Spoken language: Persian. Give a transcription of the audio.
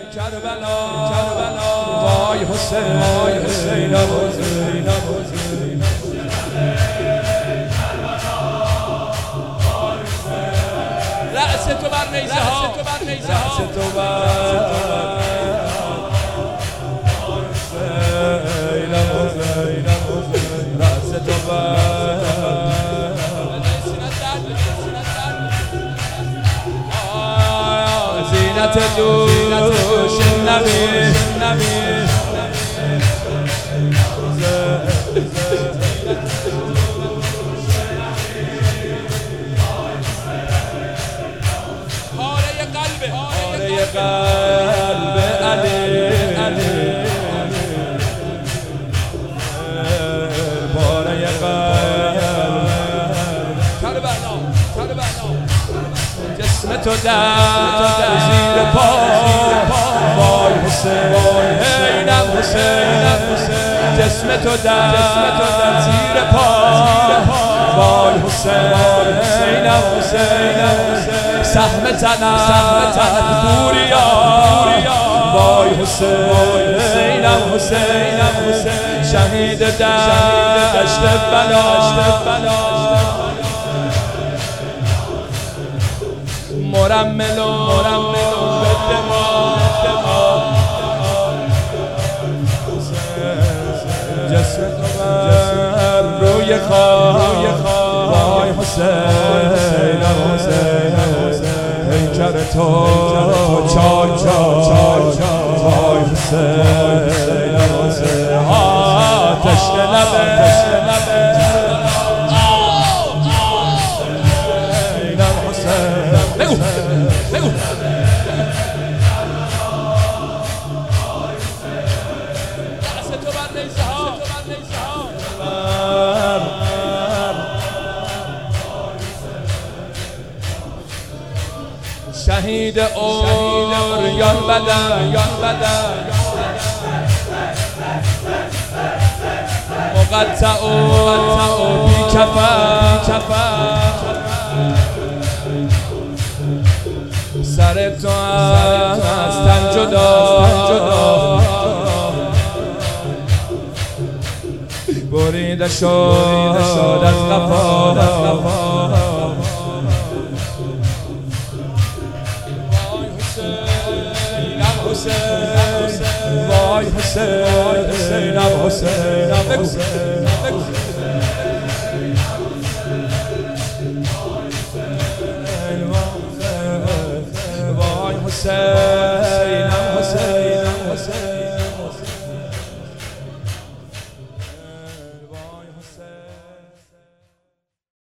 کربلا وای حسین وای حسین حسین حسین رأس تو بر نیزه ها رأس تو بر رأس تو بر زینت دوش نبی پاره قلب علی پاره قلب کربلا جسم تو در زیر پا وای حسینم جسم تو در زیر پا وای حسینم سهم زند بوریا وای حسینم شهید دشت بلا مرمل به دماغ جسم تو بر روی خاک وای حسین پیکر تو چای وای حسین آتش لبه بگو رأس تو بر نیزه ها شهید اوریان بدن مقطع و بی کفن سر تو از تن جدا بریده شد از قفا وای حسین بگو وای حسین